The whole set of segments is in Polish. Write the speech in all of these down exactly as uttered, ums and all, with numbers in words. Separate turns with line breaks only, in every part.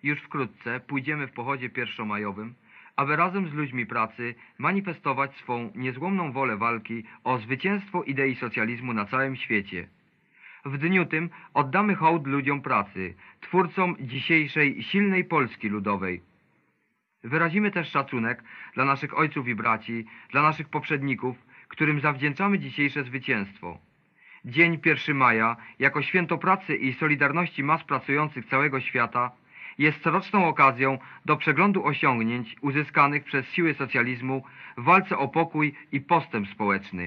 Już wkrótce pójdziemy w pochodzie pierwszomajowym, aby razem z ludźmi pracy manifestować swą niezłomną wolę walki o zwycięstwo idei socjalizmu na całym świecie. W dniu tym oddamy hołd ludziom pracy, twórcom dzisiejszej silnej Polski Ludowej. Wyrazimy też szacunek dla naszych ojców i braci, dla naszych poprzedników, którym zawdzięczamy dzisiejsze zwycięstwo. Dzień pierwszego maja, jako święto pracy i solidarności mas pracujących całego świata, jest coroczną okazją do przeglądu osiągnięć uzyskanych przez siły socjalizmu w walce o pokój i postęp społeczny.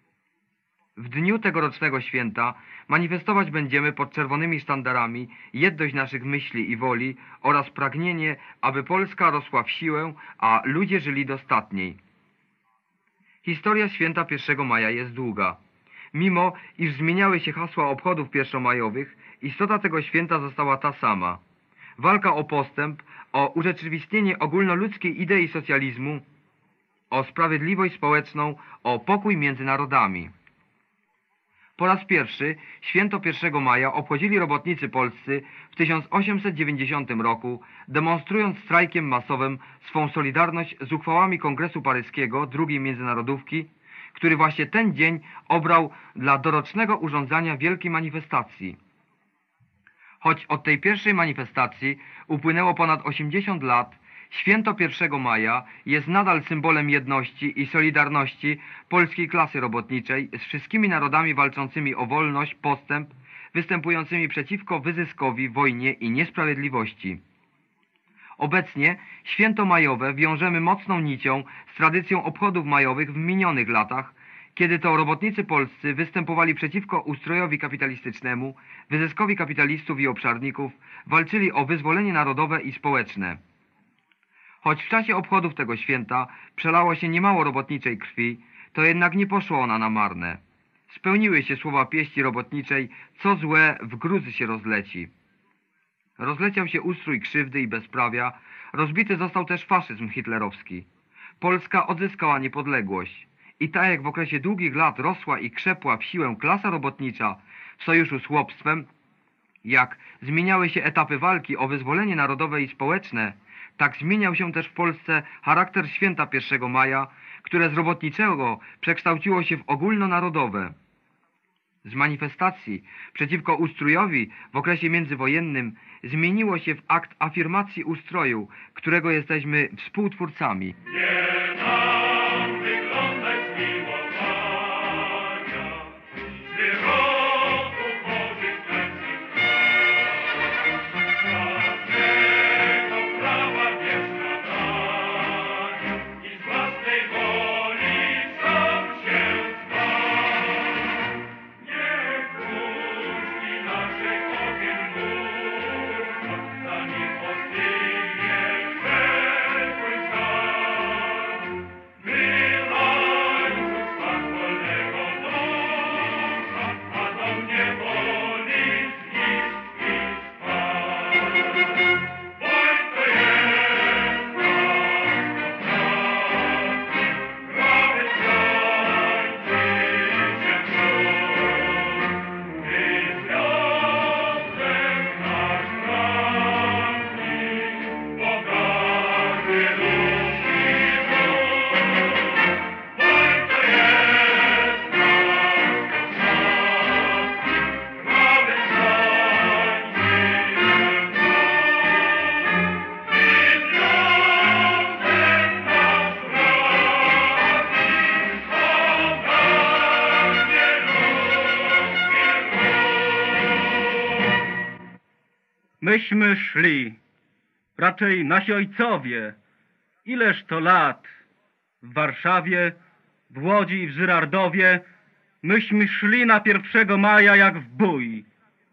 W dniu tegorocznego święta manifestować będziemy pod czerwonymi sztandarami jedność naszych myśli i woli oraz pragnienie, aby Polska rosła w siłę, a ludzie żyli dostatniej. Historia święta pierwszego maja jest długa. Mimo iż zmieniały się hasła obchodów pierwszomajowych, istota tego święta została ta sama. Walka o postęp, o urzeczywistnienie ogólnoludzkiej idei socjalizmu, o sprawiedliwość społeczną, o pokój między narodami. Po raz pierwszy święto pierwszego maja obchodzili robotnicy polscy w tysiąc osiemset dziewięćdziesiątym roku, demonstrując strajkiem masowym swą solidarność z uchwałami Kongresu Paryskiego drugiej Międzynarodówki, który właśnie ten dzień obrał dla dorocznego urządzania wielkiej manifestacji. Choć od tej pierwszej manifestacji upłynęło ponad osiemdziesiąt lat, święto pierwszego maja jest nadal symbolem jedności i solidarności polskiej klasy robotniczej z wszystkimi narodami walczącymi o wolność, postęp, występującymi przeciwko wyzyskowi, wojnie i niesprawiedliwości. Obecnie święto majowe wiążemy mocną nicią z tradycją obchodów majowych w minionych latach, kiedy to robotnicy polscy występowali przeciwko ustrojowi kapitalistycznemu, wyzyskowi kapitalistów i obszarników, walczyli o wyzwolenie narodowe i społeczne. Choć w czasie obchodów tego święta przelało się niemało robotniczej krwi, to jednak nie poszła ona na marne. Spełniły się słowa pieści robotniczej, co złe w gruzy się rozleci. Rozleciał się ustrój krzywdy i bezprawia, rozbity został też faszyzm hitlerowski. Polska odzyskała niepodległość. I tak jak w okresie długich lat rosła i krzepła w siłę klasa robotnicza w sojuszu z chłopstwem, jak zmieniały się etapy walki o wyzwolenie narodowe i społeczne, tak zmieniał się też w Polsce charakter święta pierwszego maja, które z robotniczego przekształciło się w ogólnonarodowe. Z manifestacji przeciwko ustrojowi w okresie międzywojennym zmieniło się w akt afirmacji ustroju, którego jesteśmy współtwórcami.
Myśmy szli, raczej nasi ojcowie, ileż to lat, w Warszawie, w Łodzi i w Żyrardowie, myśmy szli na pierwszego maja jak w bój.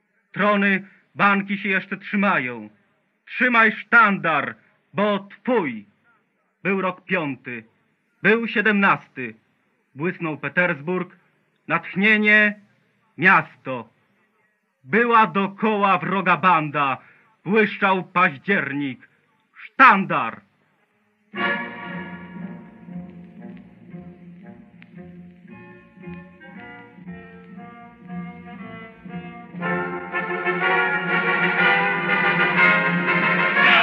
Trony, banki się jeszcze trzymają. Trzymaj sztandar, bo twój. Był rok piąty, był siedemnasty. Błysnął Petersburg, natchnienie, miasto. Była dokoła wroga banda, błyszczał październik, sztandar.
Yeah.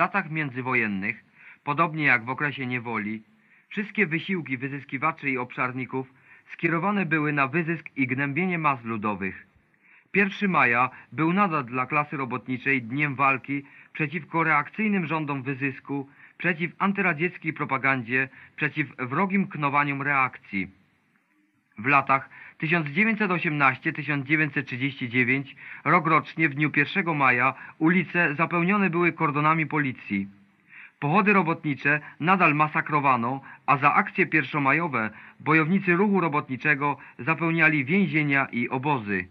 latach międzywojennych, podobnie jak w okresie niewoli, wszystkie wysiłki wyzyskiwaczy i obszarników skierowane były na wyzysk i gnębienie mas ludowych. pierwszego maja był nadal dla klasy robotniczej dniem walki przeciwko reakcyjnym rządom wyzysku, przeciw antyradzieckiej propagandzie, przeciw wrogim knowaniom reakcji. W latach tysiąc dziewięćset osiemnasty do tysiąc dziewięćset trzydziestego dziewiątego rokrocznie w dniu pierwszego maja ulice zapełnione były kordonami policji. Pochody robotnicze nadal masakrowano, a za akcje pierwszomajowe bojownicy ruchu robotniczego zapełniali więzienia i obozy.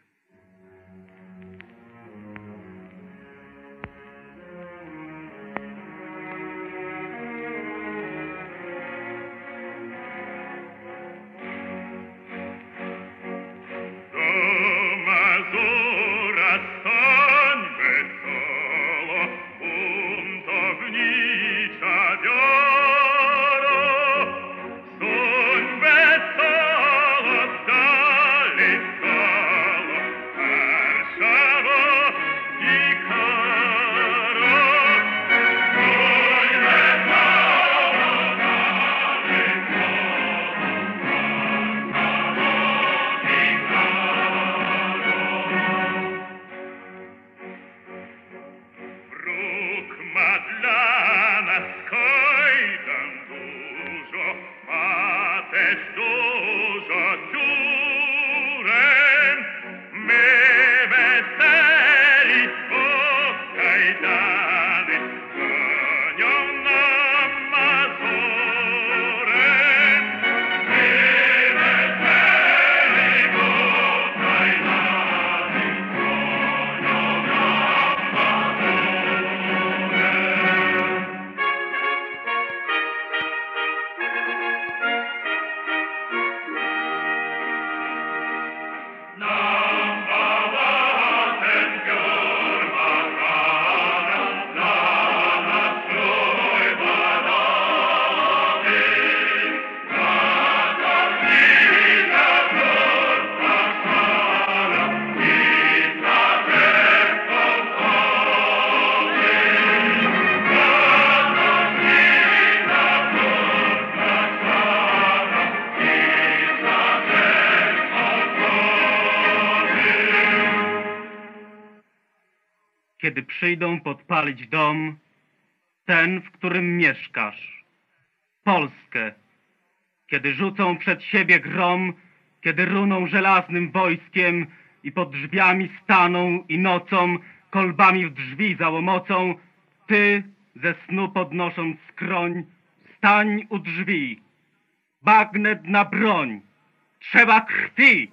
Kiedy przyjdą podpalić dom, ten, w którym mieszkasz, Polskę, kiedy rzucą przed siebie grom, kiedy runą żelaznym wojskiem i pod drzwiami staną i nocą kolbami w drzwi załomocą, ty, ze snu podnosząc skroń, stań u drzwi. Bagnet na broń, trzeba krwi.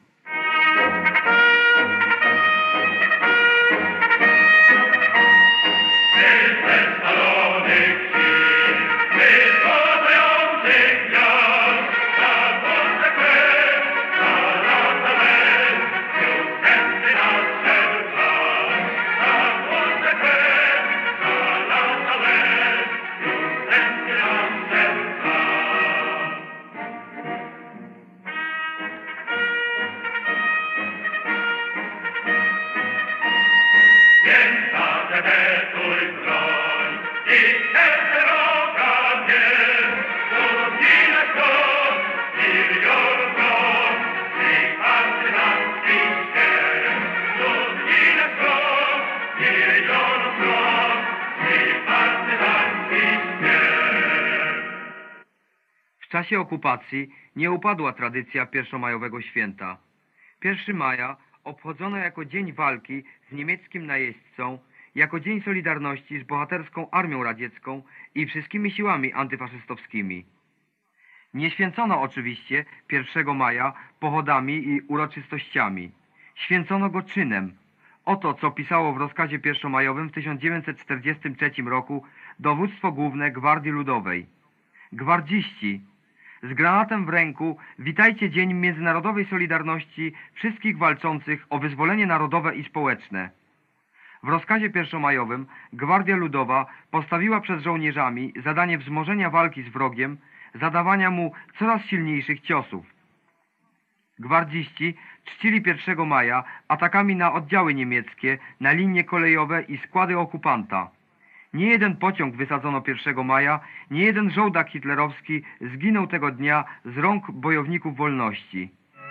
W czasie okupacji nie upadła tradycja pierwszomajowego święta. pierwszego maja obchodzono jako dzień walki z niemieckim najeźdźcą, jako dzień solidarności z bohaterską armią radziecką i wszystkimi siłami antyfaszystowskimi. Nie święcono oczywiście pierwszego maja pochodami i uroczystościami. Święcono go czynem. Oto, co pisało w rozkazie pierwszomajowym w tysiąc dziewięćset czterdziestym trzecim roku Dowództwo Główne Gwardii Ludowej. Gwardziści, z granatem w ręku witajcie Dzień Międzynarodowej Solidarności wszystkich walczących o wyzwolenie narodowe i społeczne. W rozkazie pierwszomajowym Gwardia Ludowa postawiła przed żołnierzami zadanie wzmożenia walki z wrogiem, zadawania mu coraz silniejszych ciosów. Gwardziści czcili pierwszego maja atakami na oddziały niemieckie, na linie kolejowe i składy okupanta. Nie jeden pociąg wysadzono pierwszego maja, nie jeden żołdak hitlerowski zginął tego dnia z rąk bojowników wolności.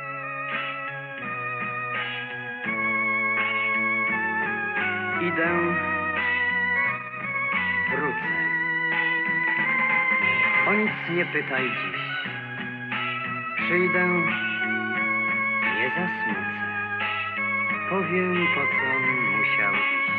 Idę, wrócę. O nic nie pytaj dziś. Przyjdę, nie zasmucę. Powiem, po co musiał iść.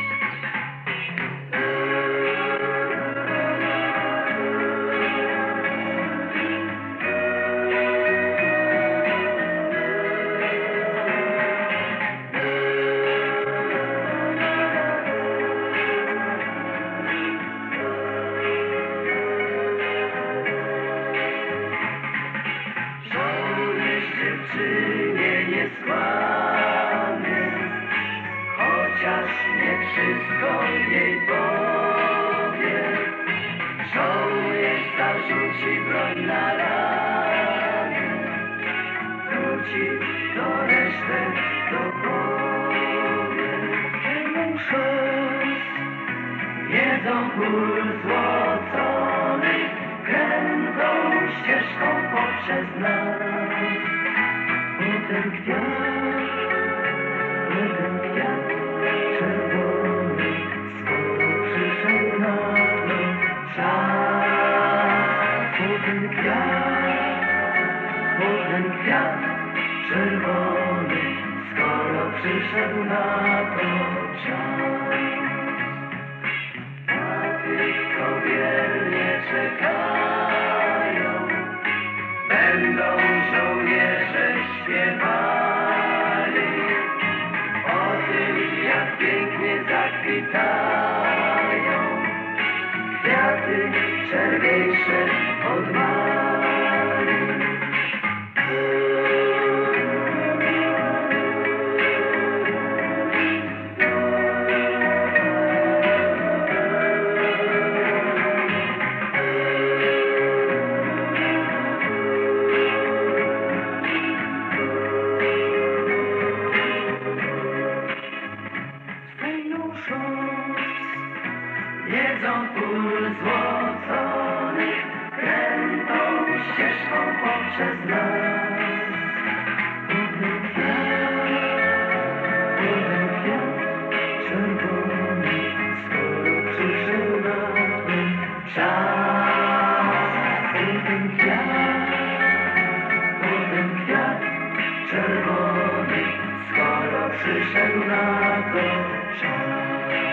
Dziewczynie niesławny, chociaż nie wszystko jej powie. Żołnierz zarzuci broń na ramię, wróci do reszty dopowie. Ten szos jedzą ból złocony, krętą ścieżką poprzez nas. Ten kwiat, ten kwiat czerwony, skoro przyszedł na to czas. O ten kwiat, o ten kwiat czerwony, skoro przyszedł na to czas. A tych, co wiernie czekają, będą żołnierze śpiewali o tym, jak pięknie zakwitają kwiaty czerwiejsze od mali. Jedzą pól złoconych, krętą ścieżką poprzez nas. Potem kwiat, potem kwiat czerwony, skoro przyszedł na to czas. Potem kwiat, potem kwiat czerwony, skoro przyszedł na to czas.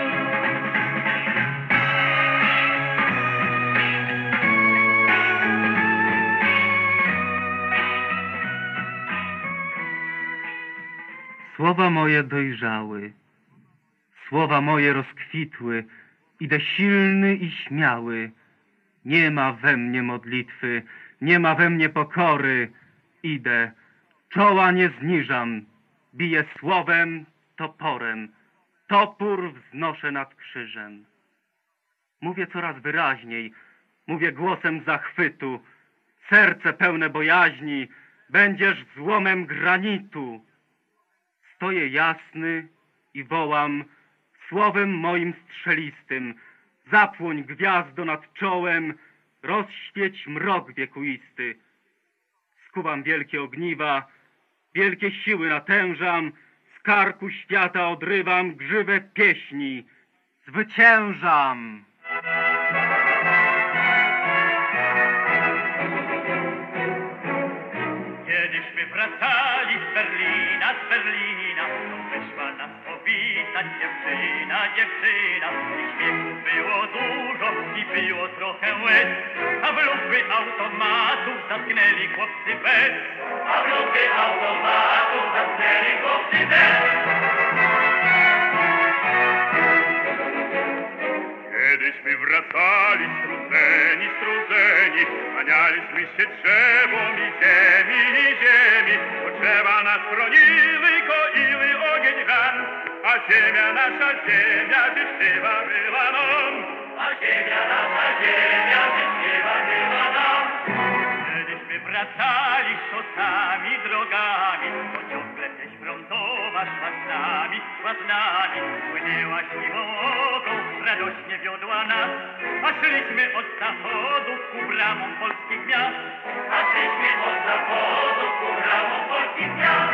Słowa moje dojrzały, słowa moje rozkwitły, idę silny i śmiały. Nie ma we mnie modlitwy, nie ma we mnie pokory. Idę, czoła nie zniżam, biję słowem, toporem. Topór wznoszę nad krzyżem. Mówię coraz wyraźniej, mówię głosem zachwytu. Serce pełne bojaźni, będziesz złomem granitu. Stoję jasny i wołam słowem moim strzelistym. Zapłoń gwiazdo nad czołem, rozświeć mrok wiekuisty. Skuwam wielkie ogniwa, wielkie siły natężam, z karku świata odrywam grzywę pieśni. Zwyciężam!
Kiedyśmy wracali z Berlina, z Berlina, to wyszła nas powitać dziewczyna, dziewczyna. I śmiechu było dużo i było trochę łez, a w lufy automatów zatknęli chłopcy bez. A w lufy automatów zatknęli chłopcy bez. Kiedyśmy wracali strudzeni, strudzeni, kłanialiśmy się drzewom i ziemi, i ziemi. Bo drzewa nas chroniły, koiły ogień ran, a ziemia, nasza ziemia, życzliwa była nam. A ziemia, nasza ziemia, życzliwa była nam. Kiedyśmy wracali szosami, drogami, bo ciągle też frontowa szła z nami, szła z nami. Płynęła siłą oką,
radośnie wiodła nas, a szliśmy od zachodu ku bramom polskich miast. A szliśmy od zachodu ku bramom polskich miast.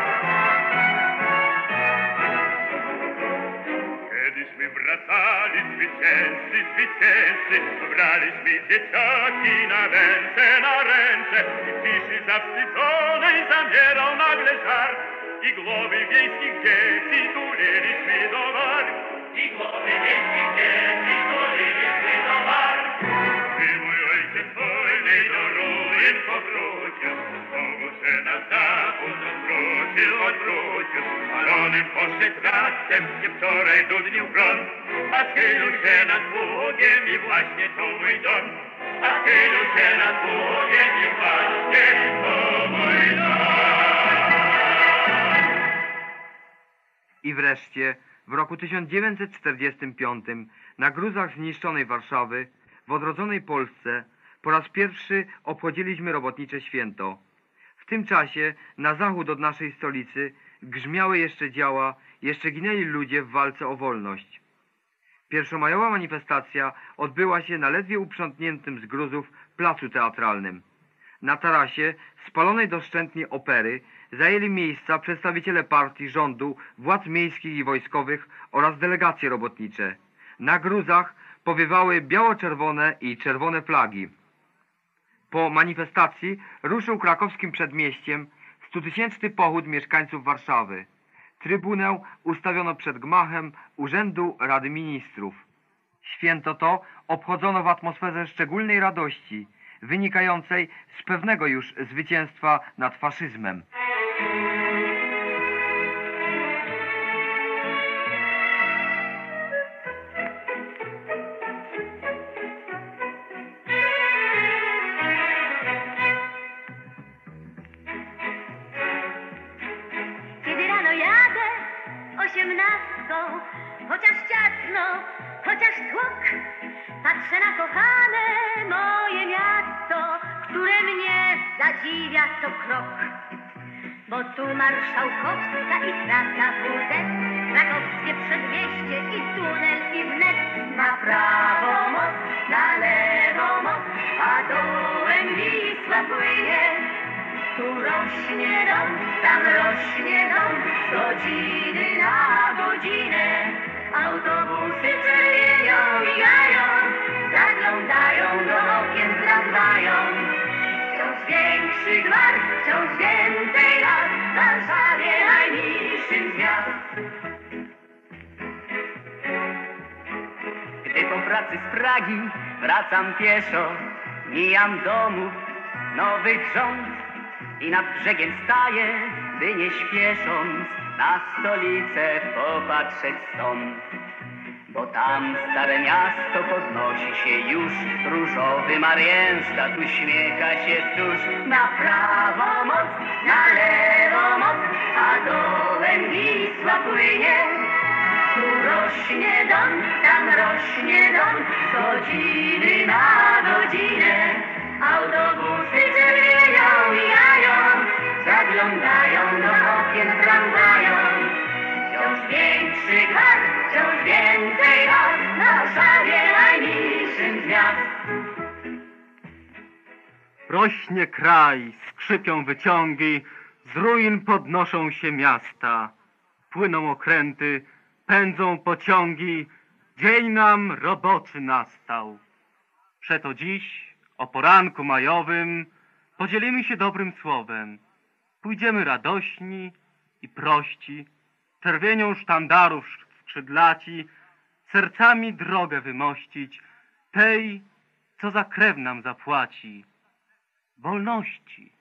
Kiedyśmy wracali zwycięzcy, zwycięzcy, braliśmy dzieciaki na ręce, na ręce i w ciszy zawstydzonej zamierał nagle żar i głowy wiejskich dzieci tuliliśmy do war. I głowy wiejskich dzieci tuliliśmy do war. Gdy mój ojciec wolny do ruin powrócił, znowu się na zachód odwrócił, odwrócił, spalonym poszedł rastem, gdzie wczoraj dudnił prąd, a schylił się nad Bugiem i właśnie to mój dom. A schylił się nad Bugiem i właśnie to mój dom.
I wreszcie w roku tysiąc dziewięćset czterdziestym piątym na gruzach zniszczonej Warszawy w odrodzonej Polsce po raz pierwszy obchodziliśmy robotnicze święto. W tym czasie na zachód od naszej stolicy grzmiały jeszcze działa, jeszcze ginęli ludzie w walce o wolność. Pierwszomajowa manifestacja odbyła się na ledwie uprzątniętym z gruzów placu teatralnym. Na tarasie spalonej doszczętnie opery zajęli miejsca przedstawiciele partii, rządu, władz miejskich i wojskowych oraz delegacje robotnicze. Na gruzach powiewały biało-czerwone i czerwone flagi. Po manifestacji ruszył krakowskim przedmieściem stutysięczny pochód mieszkańców Warszawy. Trybunę ustawiono przed gmachem Urzędu Rady Ministrów. Święto to obchodzono w atmosferze szczególnej radości, wynikającej z pewnego już zwycięstwa nad faszyzmem.
Kiedy rano jadę osiemnastką, chociaż ciasno, chociaż tłok, patrzę na kochane moje miasto, które mnie zadziwia co krok. Bo tu Marszałkowska i trasa W Z, krakowskie przedmieście i tunel i wnet. Na prawo most, na lewo most, a dołem Wisła płynie. Tu rośnie dom, tam rośnie dom, z godziny na godzinę. Autobusy czerwienią migają, zaglądają do okien tramwają. Wciąż większy gwar, wciąż więcej lat, w Warszawie najmilszym z miast.
Gdy po pracy z Pragi wracam pieszo, mijam domów nowych rząd i nad brzegiem staję, by nie śpiesząc na stolicę popatrzeć stąd. Bo tam stare miasto podnosi się już, różowy Marienstadt uśmiecha się tuż. Na prawo most, na lewo most, a dołem Wisła płynie. Tu rośnie dom, tam rośnie dom, z godziny na godzinę. Autobusy czerwienią mijają, zaglądają do okien tramwają. Wciąż większy gwar, wciąż więcej lat, na Warszawie najmilszym z miast.
Rośnie kraj, skrzypią wyciągi, z ruin podnoszą się miasta. Płyną okręty, pędzą pociągi, dzień nam roboczy nastał. Przeto dziś, o poranku majowym, podzielimy się dobrym słowem. Pójdziemy radośni i prości, czerwienią sztandarów skrzydlaci, sercami drogę wymościć, tej, co za krew nam zapłaci, wolności.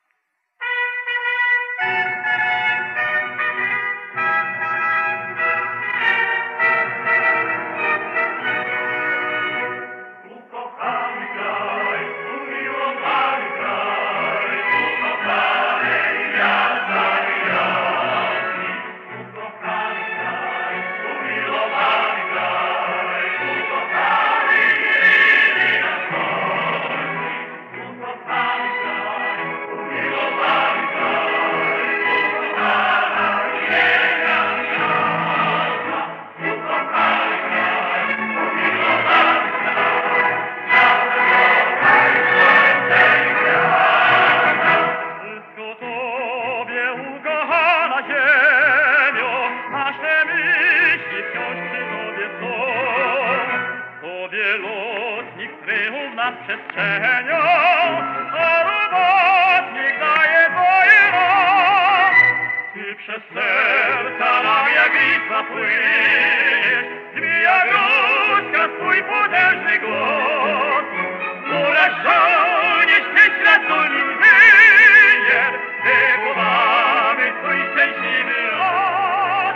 Ukochany kraj, umiłowany kraj, ukochany miasta i racji. Ukochany kraj, umiłowany kraj, ukochany jedyny nasz Polski. Ukochany kraj, umiłowany kraj, ukochany Przez serca nam jak bitwa płyniesz, zmija górska swój potężny głos. Uraż żołnierz, tyś ratuj inżynier, wychowamy twój szczęśliwy los.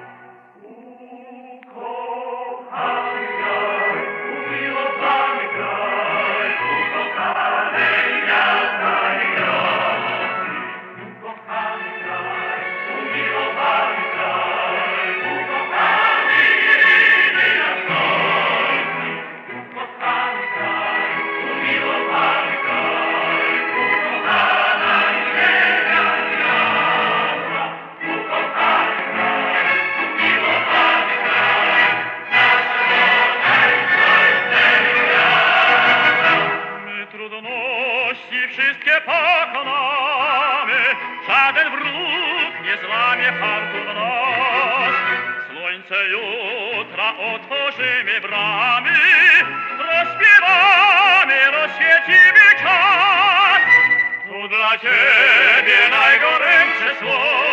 Ukochany kraj, umiłowany kraj, ukochany miasta i wioski. Ukochany kraj, umiłowany kraj, ukochany jedyny nasz Polski. Ukochany kraj, umiłowany kraj, ukochana ziemia i miasta. Ukochany kraj, umiłowany kraj, my trudności wszystkie pokonamy, żaden wróg nie złamie hartu nas. Słońce jutra otworzymy bramy, rozśpiewamy, rozświecimy czas. Tu dla Ciebie najgorętsze słowo.